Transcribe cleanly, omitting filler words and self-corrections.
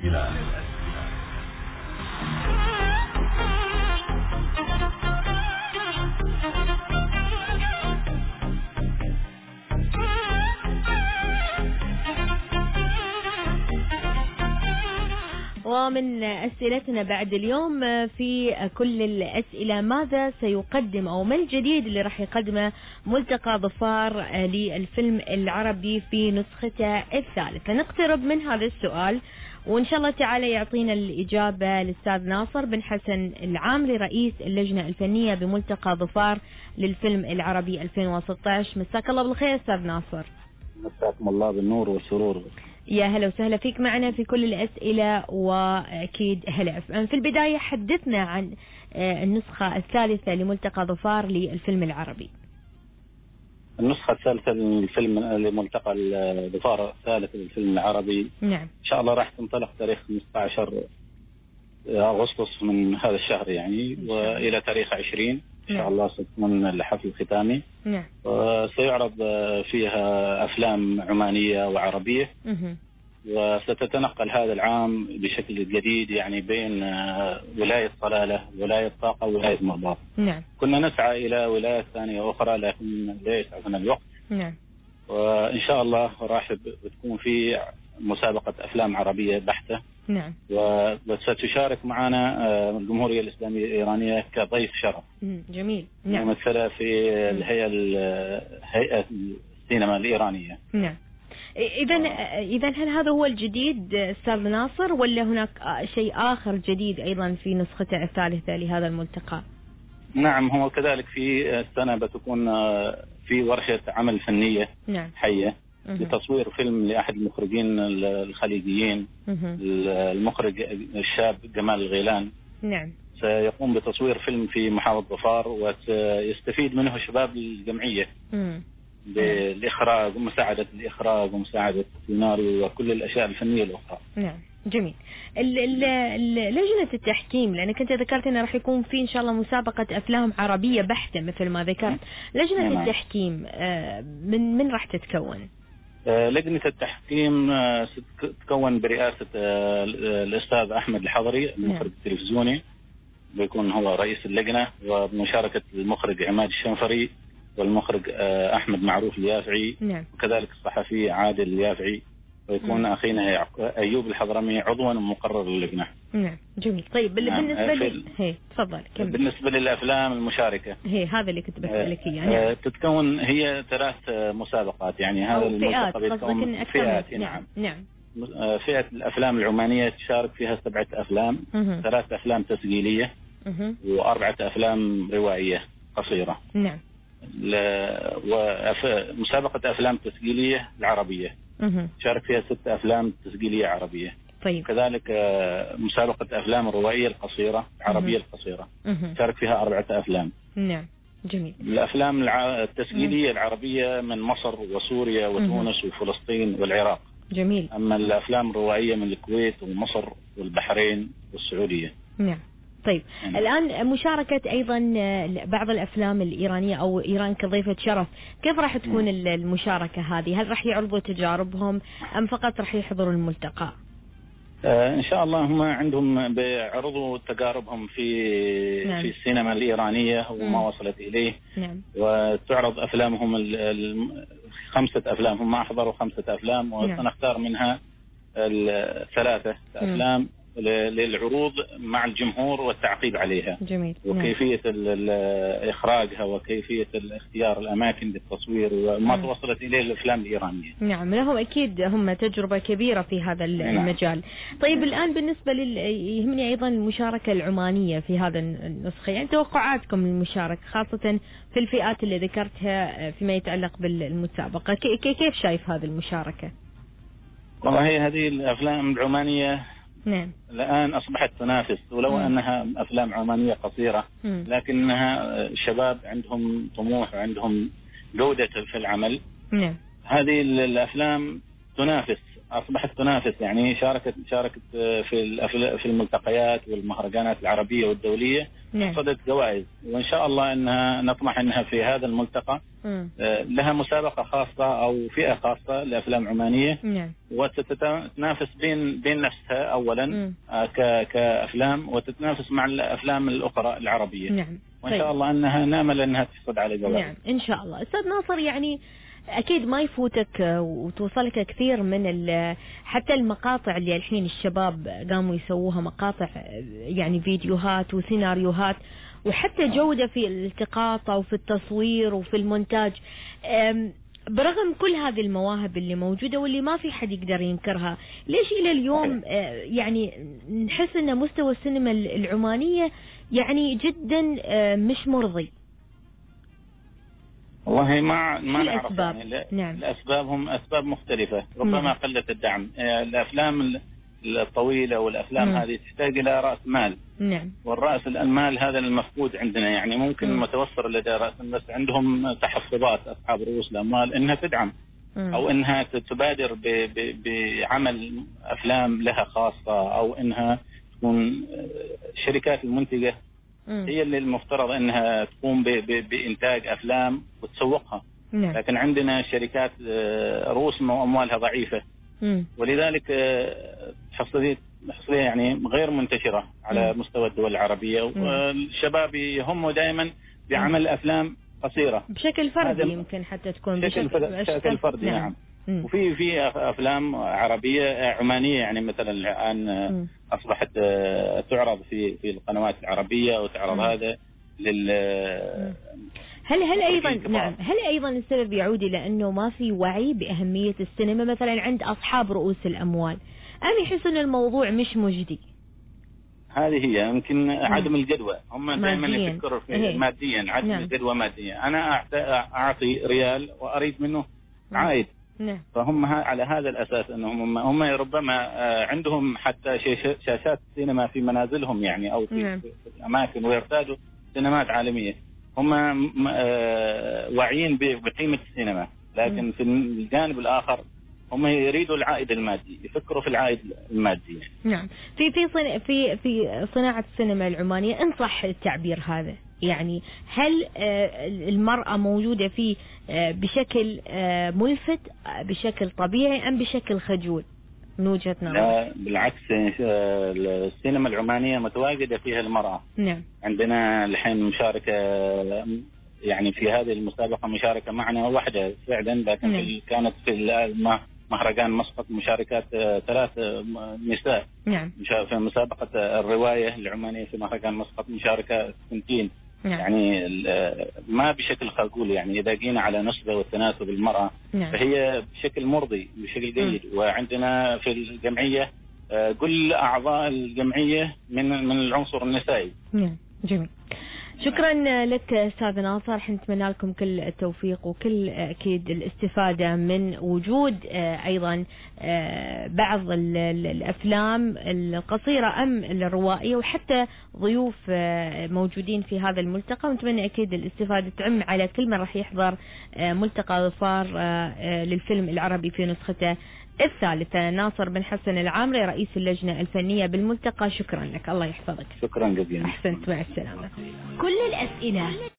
ومن أسئلتنا بعد اليوم في كل الأسئلة، ماذا سيقدم أو ما الجديد اللي راح يقدمه ملتقى ظفار للفيلم العربي في نسخته الثالثة؟ نقترب من هذا السؤال وإن شاء الله تعالى يعطينا الإجابة الأستاذ ناصر بن حسن العامري رئيس اللجنة الفنية بملتقى ظفار للفيلم العربي 2016. مساك الله بالخير أستاذ ناصر. مساكم الله بالنور والسرور. يا هلا وسهلا فيك معنا في كل الأسئلة وأكيد هلا. في البداية حدثنا عن النسخة الثالثة لملتقى ظفار للفيلم العربي. النسخة الثالثة للفيلم لملتقى ظفار الثالث للفيلم العربي نعم إن شاء الله راح تنطلق تاريخ 15 أغسطس من هذا الشهر يعني، وإلى تاريخ 20 إن شاء الله ستكون الحفل الختامي. نعم. وسيعرض فيها أفلام عمانية وعربية. وستتنقل هذا العام بشكل جديد يعني بين ولاية صلالة، ولاية طاقة، ولاية مرباط. نعم. كنا نسعى إلى ولايات ثانية أخرى لكن لا يسعفنا الوقت. نعم. وإن شاء الله راح بتكون في مسابقة أفلام عربية بحتة. نعم. وستشارك معنا الجمهورية الإسلامية الإيرانية كضيف شرف. جميل. نعم. ممثلة في هيئة السينما الإيرانية. نعم. إذا هل هذا هو الجديد أستاذ ناصر ولا هناك شيء آخر جديد أيضا في نسخته الثالثة لهذا الملتقى؟ نعم، هو كذلك في السنة بتكون في ورشة عمل فنية. نعم. حية لتصوير فيلم لأحد المخرجين الخليجيين، المخرج الشاب جمال الغيلان. نعم. سيقوم بتصوير فيلم في محافظة ظفار وسيستفيد منه شباب الجمعية بالإخراج ومساعدة الإخراج ومساعدة السيناريو وكل الأشياء الفنية الأخرى. نعم. جميل. لجنة التحكيم، لأنك أنت ذكرت أنه راح يكون في إن شاء الله مسابقة أفلام عربية بحتة مثل ما ذكرت. لجنة التحكيم من راح تتكون؟ لجنة التحكيم ستتكون برئاسة الأستاذ أحمد الحضري المخرج التلفزيوني، بيكون هو رئيس اللجنة، وبمشاركة المخرج عماد الشنفري والمخرج أحمد معروف اليافعي. نعم. وكذلك الصحفي عادل اليافعي، ويكون أخينا أيوب الحضرمي عضوا مقرر اللجنة. نعم. جميل. طيب بالنسبة تفضل كمل. بالنسبة للأفلام المشاركة هذا اللي كنت بسألك إياه. تتكون هي 3 مسابقات يعني، هذا الملتقى بيتكون فئات. نعم. نعم. فئة الأفلام العمانية تشارك فيها 7 أفلام، 3 أفلام تسجيلية و4 أفلام روائية قصيرة. نعم. ومسابقة أفلام تسجيلية العربية شارك فيها 6 أفلام تسجيلية عربية. طيب. كذلك مسابقة أفلام الروائية القصيرة العربية القصيرة شارك فيها 4 أفلام. نعم. جميل. الأفلام التسجيلية العربية من مصر وسوريا وتونس وفلسطين والعراق. جميل. أما الأفلام الروائية من الكويت ومصر والبحرين والسعودية. نعم. طيب الآن مشاركة أيضا بعض الأفلام الإيرانية أو إيران كضيفة شرف، كيف راح تكون المشاركة هذه؟ هل راح يعرضوا تجاربهم أم فقط راح يحضروا الملتقى؟ إن شاء الله هم عندهم بيعرضوا تجاربهم في السينما الإيرانية وما وصلت إليه. نعم. وتعرض أفلامهم 5 أفلام، هم أحضروا 5 أفلام وسنختار منها 3 أفلام للعروض مع الجمهور والتعقيب عليها. جميل. وكيفية إخراجها وكيفية اختيار الأماكن للتصوير وما توصلت إليه الأفلام الإيرانية. نعم، لهم أكيد هم تجربة كبيرة في هذا المجال. طيب الآن بالنسبة يهمني أيضا المشاركة العمانية في هذا النسخة، يعني توقعاتكم للمشاركة خاصة في الفئات اللي ذكرتها فيما يتعلق بالمسابقة، كيف شايف هذه المشاركة؟ والله هذه الأفلام العمانية نعم. الآن أصبحت تنافس، ولو أنها أفلام عمانية قصيرة لكنها شباب عندهم طموح وعندهم جودة في العمل. نعم. هذه الأفلام تنافس أصبحت تنافس، يعني شاركت في الملتقيات والمهرجانات العربية والدولية، حصدت جوائز، وإن شاء الله أنها نطمح أنها في هذا الملتقى لها مسابقة خاصة أو فئة خاصة لأفلام عمانية، وتتنافس بين نفسها أولا كأفلام، وتتنافس مع الأفلام الأخرى العربية. وإن شاء الله أنها نامل أنها تحصد على جوائز. إن شاء الله. أستاذ ناصر، يعني أكيد ما يفوتك وتوصلك كثير من حتى المقاطع اللي الحين الشباب قاموا يسووها، مقاطع يعني فيديوهات وسيناريوهات، وحتى جودة في الالتقاط أو في التصوير وفي المونتاج. برغم كل هذه المواهب اللي موجودة واللي ما في حد يقدر ينكرها، ليش إلى اليوم يعني نحس أن مستوى السينما العمانية يعني جدا مش مرضي؟ والله ما نعرف الأسباب. يعني الأسباب هم أسباب مختلفة، ربما قلة الدعم. الأفلام الطويلة والأفلام هذه تحتاج إلى رأس مال، والرأس المال هذا المفقود عندنا، يعني ممكن متوفر لدى رأس، بس عندهم تحفظات أصحاب رؤوس الأموال إنها تدعم أو إنها تبادر بعمل أفلام لها خاصة، أو إنها تكون شركات المنتجة هي اللي المفترض انها تقوم بانتاج افلام وتسوقها. لكن عندنا شركات رؤوس اموالها ضعيفة، ولذلك تحصلية يعني غير منتشرة على مستوى الدول العربية، والشباب يهموا دائما بعمل افلام قصيرة بشكل فردي، يمكن حتى تكون بشكل فردي. نعم. وفي افلام عربيه عمانيه، يعني مثلا الان اصبحت تعرض في القنوات العربيه، وتعرض هذا هل ايضا السبب يعود الى انه ما في وعي باهميه السينما مثلا عند اصحاب رؤوس الاموال، ام يحسون الموضوع مش مجدي؟ هذه هي يمكن عدم الجدوى، هم دائما يفكروا في ماديا، عدم الجدوى ماديا. انا اعطي ريال واريد منه عائد، فهم على هذا الأساس أنهم هم ربما عندهم حتى شاشات سينما في منازلهم، يعني أو في الأماكن، ويرتادوا سينمات عالمية. هم واعيين بقيمة السينما، لكن في الجانب الآخر هم يريدوا العائد المادي، يفكروا في العائد المادي. نعم. في صناعة السينما العمانية، إن صح التعبير هذا، يعني هل المرأة موجودة فيه بشكل ملفت، بشكل طبيعي، أم بشكل خجول من وجهة نظرك؟ لا بالعكس، السينما العمانية متواجدة فيها المرأة. عندنا الحين مشاركة، يعني في هذه المسابقة مشاركة معنا واحدة فعلا، لكن كانت في مهرجان مسقط مشاركات 3 نساء. في مسابقة الرواية العمانية في مهرجان مسقط مشاركة 2. يعني ما بشكل خجول، يعني إذا جينا على نسبة والتناسب المرأة فهي بشكل مرضي، بشكل جيد. وعندنا في الجمعية كل أعضاء الجمعية من العنصر النسائي. جميل. شكرا لك أستاذ ناصر، نتمنى لكم كل التوفيق وكل أكيد الاستفادة من وجود أيضا بعض الأفلام القصيرة أم الروائية، وحتى ضيوف موجودين في هذا الملتقى، ونتمنى أكيد الاستفادة تعم على كل من راح يحضر ملتقى ظفار للفيلم العربي في نسخته الثالثة. ناصر بن حسن العامري، رئيس اللجنة الفنية بالملتقى، شكرا لك، الله يحفظك. شكرا جزيلا. أحسنت، مع السلامة. كل الأسئلة